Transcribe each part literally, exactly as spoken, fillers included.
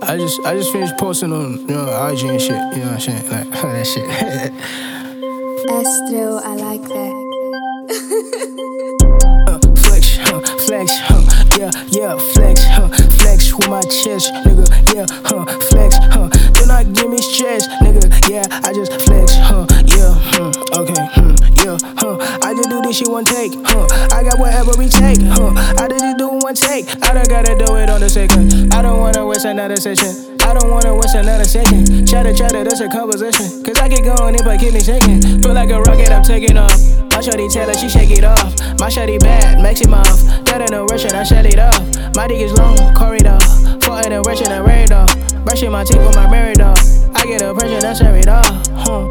I just I just finished posting on, you know, I G and shit. You know what I'm saying? Like that shit. Astro, I like that. uh, flex, huh, flex, huh, yeah, yeah, flex, huh, flex with my chest, nigga, yeah, huh, flex, huh. Do not give me stress, nigga, yeah, I just flex, huh, yeah, hmm, okay, hmm, yeah, huh. I just do this shit one take, huh. I got whatever we take, huh. I just do one take. I don't gotta do it on the second. I don't wanna waste another session. I don't wanna waste another second. Chatter, chatter, that's a conversation. Cause I get going if I keep me shaking. Feel like a rocket, I'm taking off. My shawty tell her she shake it off. My shawty bad, makes it off. That ain't no rushing, I shut it off. My dick is long, corridor. Fought in a rushing, I ran it off. Brushing my teeth with my married off. I get a pressure, that's it off. Huh.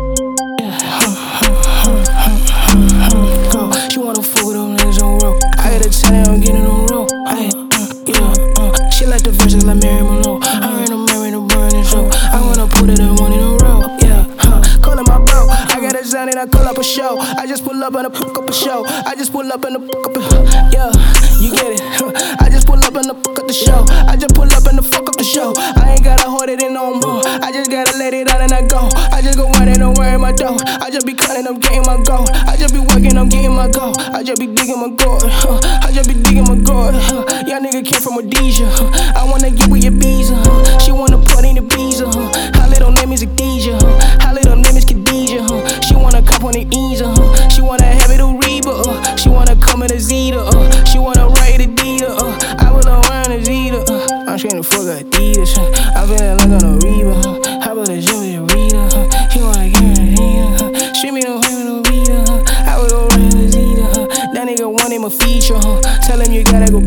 Go. She wanna fuck with them niggas on road. I gotta tell her I'm getting on road. Ay, uh, yeah, uh. She like the verses like Mary Malone. I heard them marry the burning show. I wanna put it in one in a row. Yeah, huh. Calling my bro. I got a sound and I call up a show. I just pull up and I fuck up a show. I just pull up and I fuck up a yeah, you get it. Huh. I just pull up and I fuck up the show. I just pull up and I fuck up the show. I ain't gotta hold it in no more. I just gotta let it out and I go. I just go out and don't worry my dough. I just be cutting, I'm getting my gold. I just be working, I'm getting my gold. I just be digging my gold. Huh. I just be digging my gold. Huh. Y'all nigga came from Rhodesia. Huh. I wanna get with your visa. Huh. She wanna put in the visa. Huh. Her little name is Khadijah. Huh. Her little name is Khadijah. Huh. She wanna cup on the easer. Huh. She wanna have it a Reba. Uh. She wanna come in a Zeta. Uh. She wanna write a Dita. Uh. I was around a Zeta. Uh. I'm trying to fuck Adidas. Huh. I'm feeling like I'm a Reba. Huh. How about a Jimmy Rita? Huh. She wanna give me a Rita. Huh. She me no no Rita. Huh. I was around a Zeta. Huh. That nigga want him a feature. Huh. Tell him you gotta go